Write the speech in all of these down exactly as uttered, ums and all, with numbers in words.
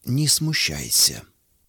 не смущайся.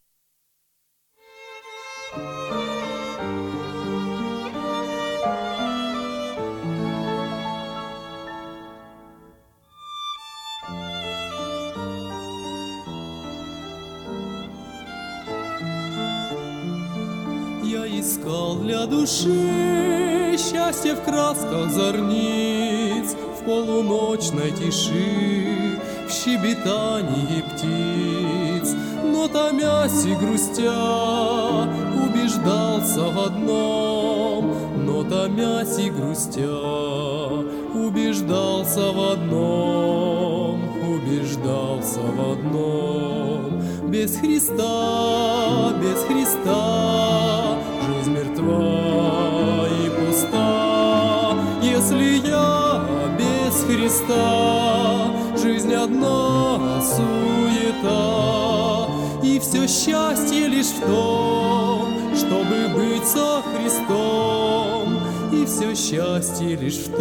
Я искал для души счастье в красках зорниц, в полуночной тиши, в щебетании птиц. Но томясь и грустя, убеждался в одном, но томясь и грустя, убеждался в одном, убеждался в одном. Без Христа, без Христа жизнь мертва и пуста. Если я без Христа, жизнь одна суета, и все счастье лишь в том, чтобы быть со Христом, и все счастье лишь в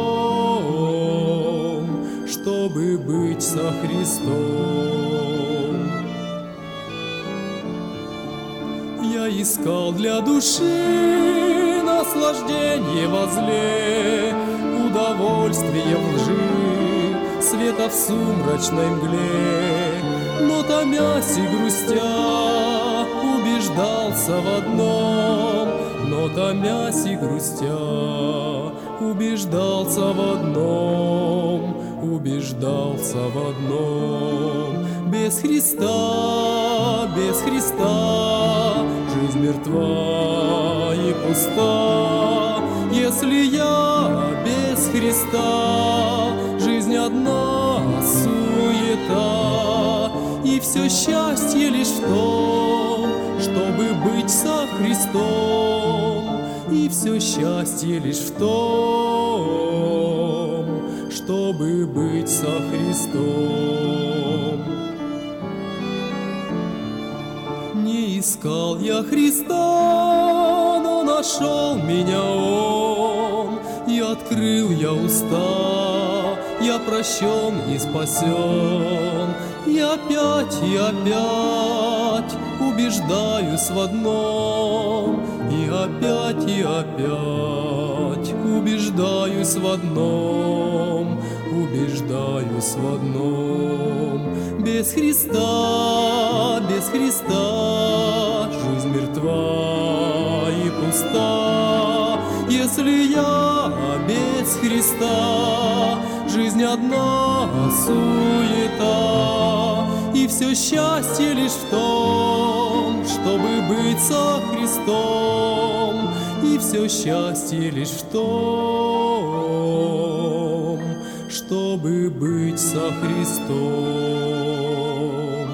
том, чтобы быть со Христом. Я искал для души наслаждение во зле, удовольствие в лжи, света в сумрачной мгле. Но томясь и грустя, убеждался в одном, но томясь и грустя, убеждался в одном, убеждался в одном. Без Христа, без Христа жизнь мертва и пуста. Если я без Христа, жизнь одна суета, и все счастье лишь в том, чтобы быть со Христом, и все счастье лишь в том, чтобы быть со Христом. Не искал я Христа, но нашел меня Он, и открыл я уста, я прощен и спасен. И опять, и опять убеждаюсь в одном, и опять, и опять убеждаюсь в одном, убеждаюсь в одном. Без Христа, без Христа жизнь мертва и пуста. Если я без Христа, жизнь одна суета, и все счастье лишь в том, чтобы быть со Христом, и все счастье лишь в том, чтобы быть со Христом.